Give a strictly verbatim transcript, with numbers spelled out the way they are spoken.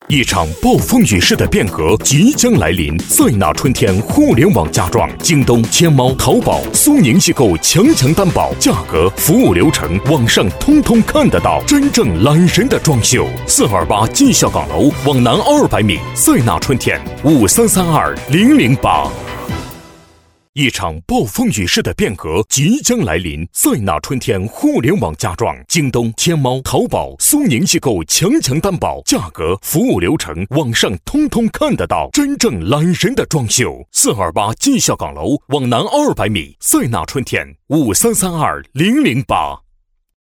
一场暴风雨式的变革即将来临，塞纳春天互联网家装，京东、天猫、淘宝、苏宁易购强强担保，价格、服务流程，网上通通看得到，真正懒人的装修。四二八绩效港楼往南二百米，塞纳春天五三三二零零八。一场暴风雨式的变革即将来临，塞纳春天互联网家装，京东、天猫、淘宝、苏宁易购强强担保，价格、服务流程，网上通通看得到，真正懒人的装修。四二八绩效港楼往南二百米，塞纳春天五三三二零零八。